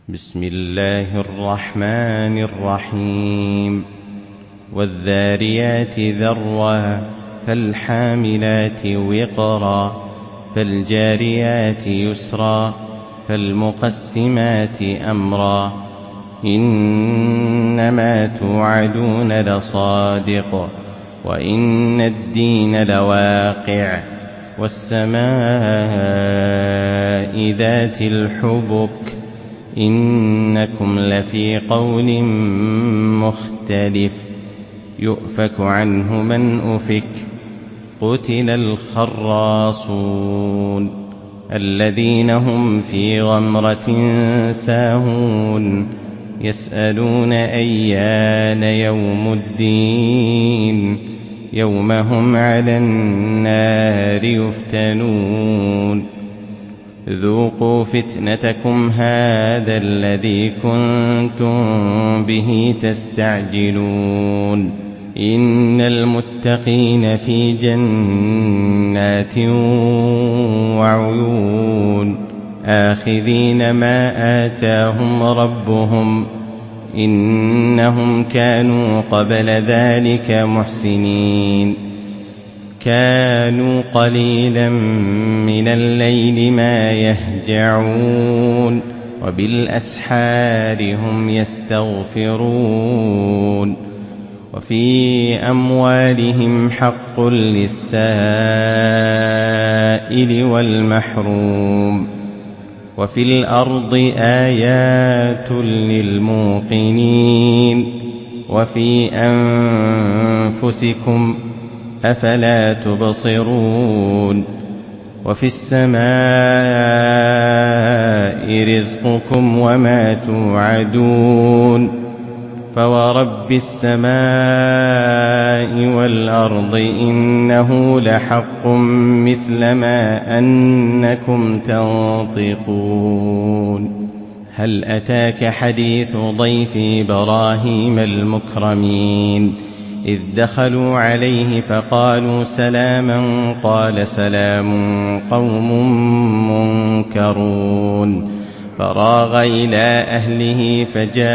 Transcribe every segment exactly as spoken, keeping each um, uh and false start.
بسم الله الرحمن الرحيم والذاريات ذروا فالحاملات وقرا فالجاريات يسرا فالمقسمات أمرا إنما توعدون لصادق وإن الدين لواقع والسماء ذات الحبك إنكم لفي قول مختلف يؤفك عنه من أفك قتل الخراصون الذين هم في غمرة ساهون يسألون أيان يوم الدين يوم هم على النار يفتنون ذوقوا فتنتكم هذا الذي كنتم به تستعجلون إن المتقين في جنات وعيون آخذين ما آتاهم ربهم إنهم كانوا قبل ذلك محسنين كانوا قليلا من الليل ما يهجعون وبالأسحار هم يستغفرون وفي أموالهم حق للسائل والمحروم وفي الأرض آيات للموقنين وفي أنفسكم أفلا تبصرون وفي السماء رزقكم وما توعدون فورب السماء والأرض إنه لحق مثل ما أنكم تنطقون هل أتاك حديث ضيف إبراهيم المكرمين إذ دخلوا عليه فقالوا سلاما قال سلام قوم منكرون فراغ إلى أهله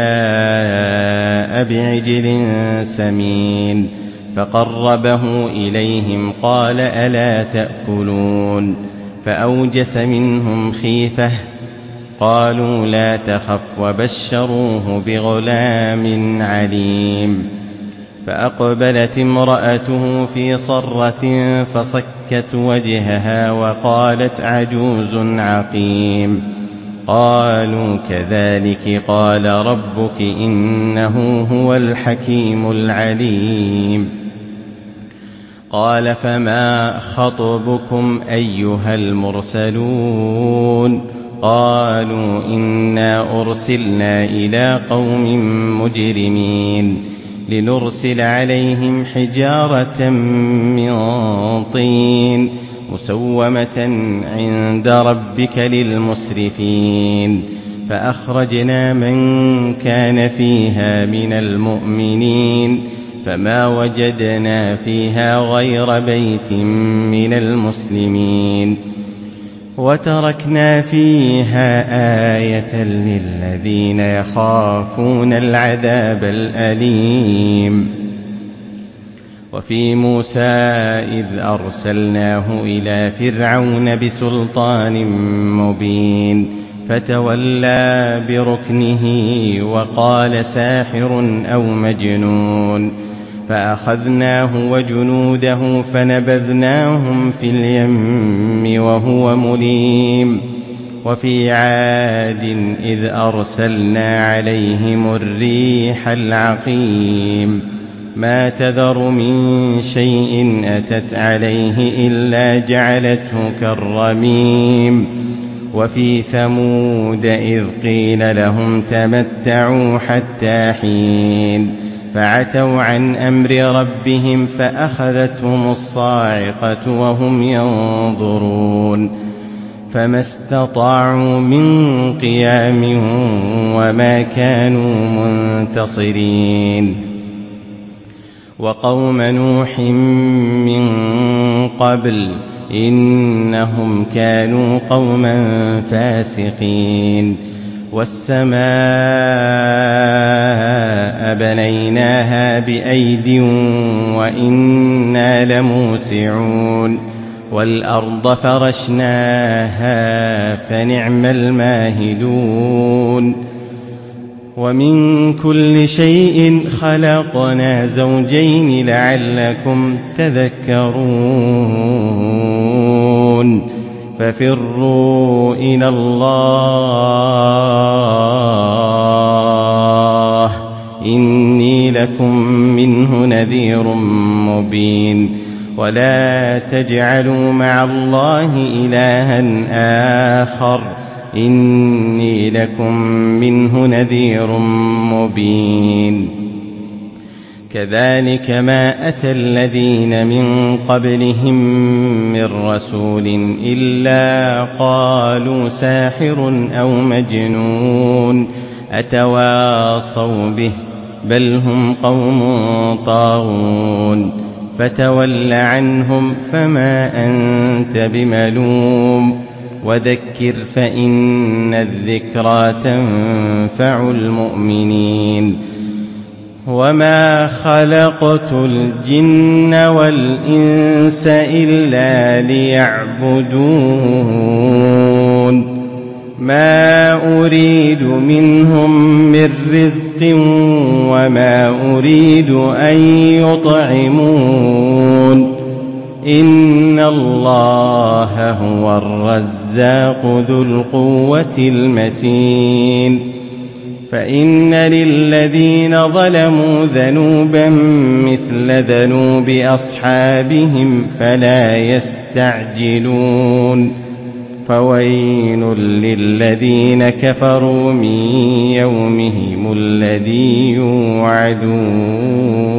فجاء بعجل سمين فقربه إليهم قال ألا تأكلون فأوجس منهم خيفة قالوا لا تخف وبشروه بغلام عليم فأقبلت امرأته في صرة فصكت وجهها وقالت عجوز عقيم قالوا كذلك قال ربك إنه هو الحكيم العليم قال فما خطبكم أيها المرسلون قالوا إنا أرسلنا إلى قوم مجرمين لنرسل عليهم حجارة من طين مسومة عند ربك للمسرفين فأخرجنا من كان فيها من المؤمنين فما وجدنا فيها غير بيت من المسلمين وتركنا فيها آية للذين يخافون العذاب الأليم وفي موسى إذ أرسلناه إلى فرعون بسلطان مبين فتولى بركنه وقال ساحر أو مجنون فأخذناه وجنوده فنبذناهم في اليم وهو مليم وفي عاد إذ أرسلنا عليهم الريح العقيم ما تذر من شيء أتت عليه إلا جعلته كالرميم وفي ثمود إذ قيل لهم تمتعوا حتى حين فعتوا عن أمر ربهم فأخذتهم الصاعقة وهم ينظرون فما استطاعوا من قيام وما كانوا منتصرين وقوم نوح من قبل إنهم كانوا قوما فاسقين والسماء بنيناها بأيد وإنا لموسعون والأرض فرشناها فنعم الماهدون ومن كل شيء خلقنا زوجين لعلكم تذكرون ففروا إلى الله إني لكم منه نذير مبين ولا تجعلوا مع الله إلها آخر إني لكم منه نذير مبين كذلك ما أتى الذين من قبلهم من رسول إلا قالوا ساحر أو مجنون أتواصوا به بل هم قوم طاغون فتول عنهم فما أنت بملوم وذكر فإن الذكرى تنفع المؤمنين وما خلقت الجن والإنس إلا ليعبدون ما أريد منهم من رزق وما أريد أن يطعمون إن الله هو الرزاق ذو القوة المتين فإن للذين ظلموا ذنوبا مثل ذنوب أصحابهم فلا يستعجلون فويل للذين كفروا من يومهم الذي يوعدون